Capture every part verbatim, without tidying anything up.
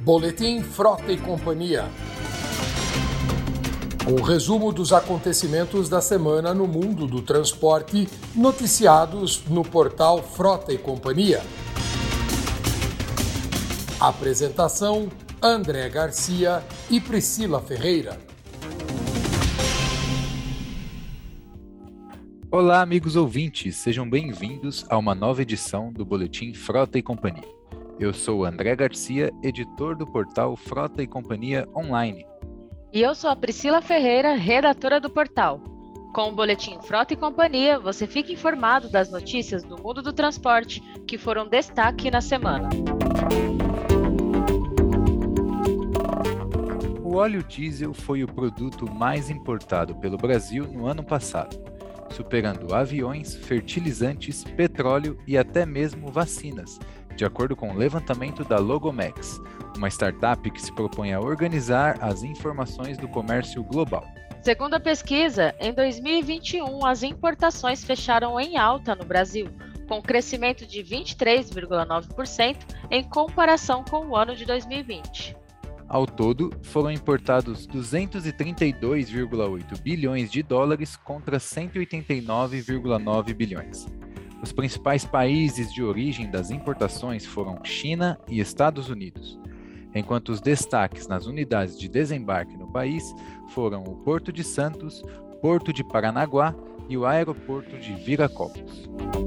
Boletim Frota e Companhia. Um resumo dos acontecimentos da semana no mundo do transporte, noticiados no portal Frota e Companhia. Apresentação: André Garcia e Priscila Ferreira. Olá, amigos ouvintes, sejam bem-vindos a uma nova edição do Boletim Frota e Companhia. Eu sou André Garcia, editor do portal Frota e Companhia Online. E eu sou a Priscila Ferreira, redatora do portal. Com o Boletim Frota e Companhia, você fica informado das notícias do mundo do transporte que foram destaque na semana. O óleo diesel foi o produto mais importado pelo Brasil no ano passado, superando aviões, fertilizantes, petróleo e até mesmo vacinas, de acordo com o levantamento da Logomex, uma startup que se propõe a organizar as informações do comércio global. Segundo a pesquisa, em dois mil e vinte e um as importações fecharam em alta no Brasil, com crescimento de vinte e três vírgula nove por cento em comparação com o ano de dois mil e vinte. Ao todo, foram importados duzentos e trinta e dois vírgula oito bilhões de dólares contra cento e oitenta e nove vírgula nove bilhões. Os principais países de origem das importações foram China e Estados Unidos, enquanto os destaques nas unidades de desembarque no país foram o Porto de Santos, Porto de Paranaguá e o Aeroporto de Viracopos.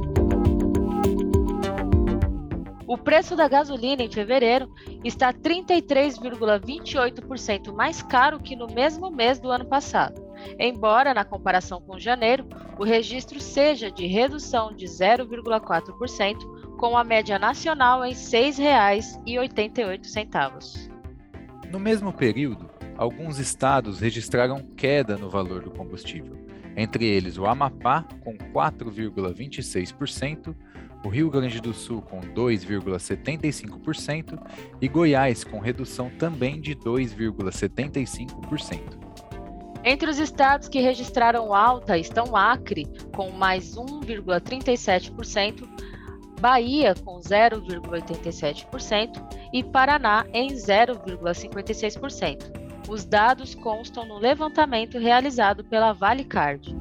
O preço da gasolina em fevereiro está trinta e três vírgula vinte e oito por cento mais caro que no mesmo mês do ano passado, embora, na comparação com janeiro, o registro seja de redução de zero vírgula quatro por cento, com a média nacional em seis reais e oitenta e oito centavos. No mesmo período, alguns estados registraram queda no valor do combustível, entre eles o Amapá, com quatro vírgula vinte e seis por cento, o Rio Grande do Sul com dois vírgula setenta e cinco por cento e Goiás com redução também de dois vírgula setenta e cinco por cento. Entre os estados que registraram alta estão Acre, com mais um vírgula trinta e sete por cento, Bahia com zero vírgula oitenta e sete por cento e Paraná em zero vírgula cinquenta e seis por cento. Os dados constam no levantamento realizado pela Valicard.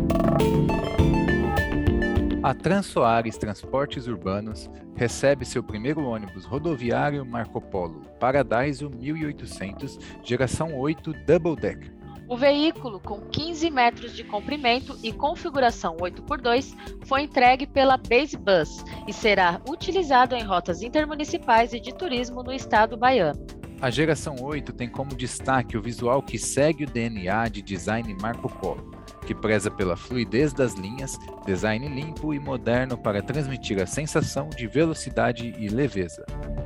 A Transoares Transportes Urbanos recebe seu primeiro ônibus rodoviário Marco Polo Paradiso mil e oitocentos, geração oito Double Decker. O veículo, com quinze metros de comprimento e configuração oito por dois, foi entregue pela Base Bus e será utilizado em rotas intermunicipais e de turismo no estado baiano. A geração oito tem como destaque o visual que segue o D N A de design Marco Polo, que preza pela fluidez das linhas, design limpo e moderno para transmitir a sensação de velocidade e leveza.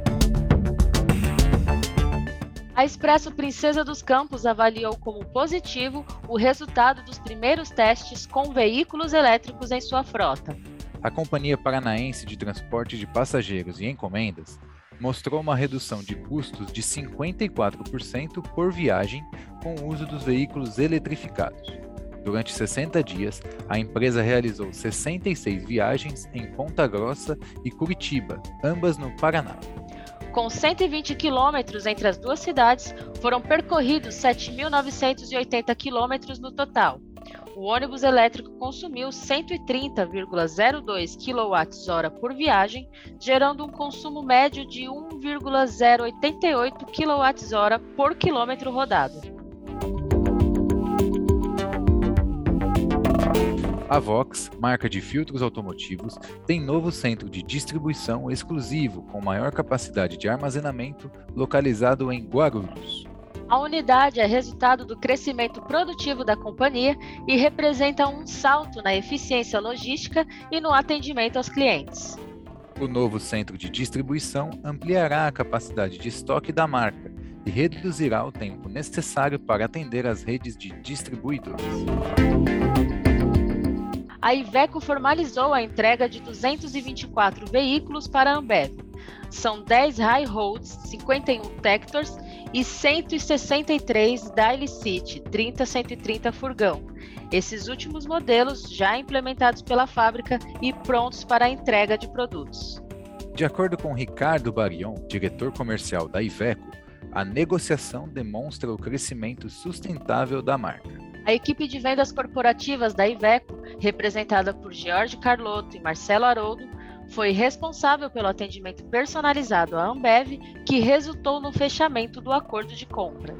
A Expresso Princesa dos Campos avaliou como positivo o resultado dos primeiros testes com veículos elétricos em sua frota. A Companhia Paranaense de Transporte de Passageiros e Encomendas mostrou uma redução de custos de cinquenta e quatro por cento por viagem com o uso dos veículos eletrificados. Durante sessenta dias, a empresa realizou sessenta e seis viagens em Ponta Grossa e Curitiba, ambas no Paraná. Com cento e vinte quilômetros entre as duas cidades, foram percorridos sete mil novecentos e oitenta quilômetros no total. O ônibus elétrico consumiu cento e trinta vírgula zero dois quilowatts-hora por viagem, gerando um consumo médio de um vírgula zero oitenta e oito quilowatts-hora por quilômetro rodado. A Vox, marca de filtros automotivos, tem novo centro de distribuição exclusivo com maior capacidade de armazenamento, localizado em Guarulhos. A unidade é resultado do crescimento produtivo da companhia e representa um salto na eficiência logística e no atendimento aos clientes. O novo centro de distribuição ampliará a capacidade de estoque da marca e reduzirá o tempo necessário para atender as redes de distribuidores. A Iveco formalizou a entrega de duzentos e vinte e quatro veículos para a Ambev. São dez High Roads, cinquenta e um Tectors e cento e sessenta e três Daily City, trinta cento e trinta furgão. Esses últimos modelos já implementados pela fábrica e prontos para a entrega de produtos. De acordo com Ricardo Barion, diretor comercial da Iveco, A negociação demonstra o crescimento sustentável da marca. A equipe de vendas corporativas da Iveco, representada por George Carlotto e Marcelo Haroldo, foi responsável pelo atendimento personalizado à Ambev, que resultou no fechamento do acordo de compra.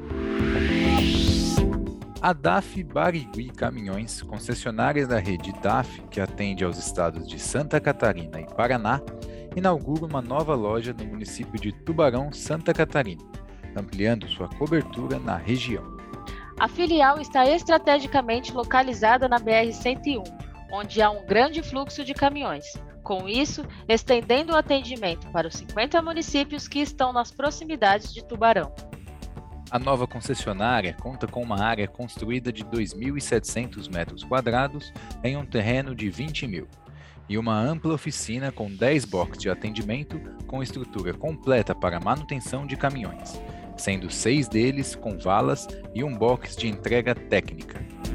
A D A F Barigui Caminhões, concessionária da rede D A F, que atende aos estados de Santa Catarina e Paraná, inaugura uma nova loja no município de Tubarão, Santa Catarina, ampliando sua cobertura na região. A filial está estrategicamente localizada na B R cento e um, onde há um grande fluxo de caminhões. Com isso, estendendo o atendimento para os cinquenta municípios que estão nas proximidades de Tubarão. A nova concessionária conta com uma área construída de dois mil e setecentos metros quadrados em um terreno de vinte mil e uma ampla oficina com dez boxes de atendimento com estrutura completa para manutenção de caminhões, sendo seis deles com valas e um box de entrega técnica.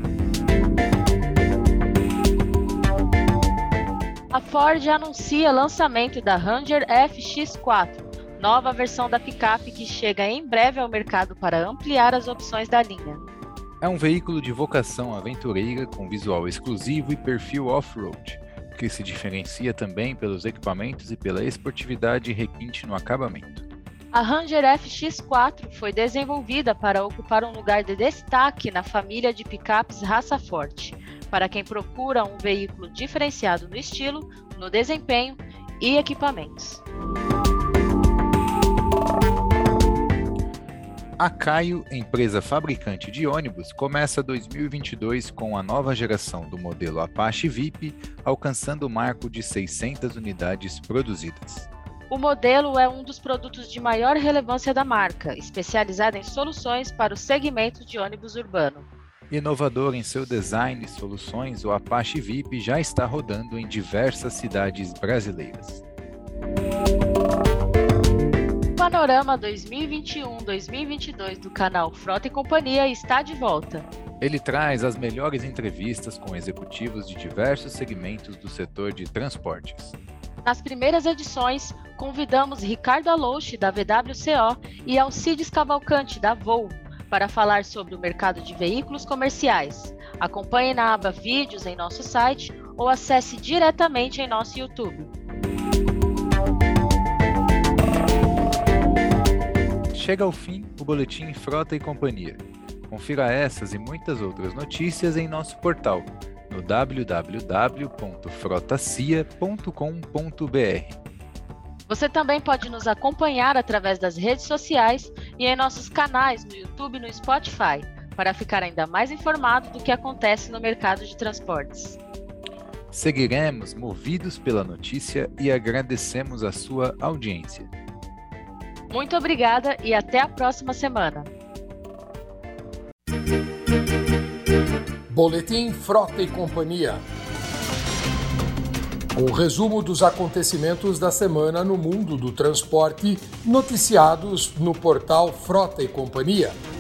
A Ford anuncia lançamento da Ranger F X quatro, nova versão da picape que chega em breve ao mercado para ampliar as opções da linha. É um veículo de vocação aventureira com visual exclusivo e perfil off-road, que se diferencia também pelos equipamentos e pela esportividade e requinte no acabamento. A Ranger F X quatro foi desenvolvida para ocupar um lugar de destaque na família de picapes raça forte, para quem procura um veículo diferenciado no estilo, no desempenho e equipamentos. A Caio, empresa fabricante de ônibus, começa dois mil e vinte e dois com a nova geração do modelo Apache V I P, alcançando o marco de seiscentas unidades produzidas. O modelo é um dos produtos de maior relevância da marca, especializada em soluções para o segmento de ônibus urbano. Inovador em seu design e soluções, o Apache V I P já está rodando em diversas cidades brasileiras. O Panorama dois mil e vinte e um a dois mil e vinte e dois do canal Frota e Companhia está de volta. Ele traz as melhores entrevistas com executivos de diversos segmentos do setor de transportes. Nas primeiras edições, convidamos Ricardo Alouche, da V W C O, e Alcides Cavalcante, da Volvo, para falar sobre o mercado de veículos comerciais. Acompanhe na aba Vídeos em nosso site ou acesse diretamente em nosso YouTube. Chega ao fim o Boletim Frota e Companhia. Confira essas e muitas outras notícias em nosso portal, no w w w ponto frotacia ponto com ponto b r. Você também pode nos acompanhar através das redes sociais e em nossos canais no YouTube e no Spotify, para ficar ainda mais informado do que acontece no mercado de transportes. Seguiremos movidos pela notícia e agradecemos a sua audiência. Muito obrigada e até a próxima semana. Boletim Frota e Companhia. Um resumo dos acontecimentos da semana no mundo do transporte, noticiados no portal Frota e Companhia.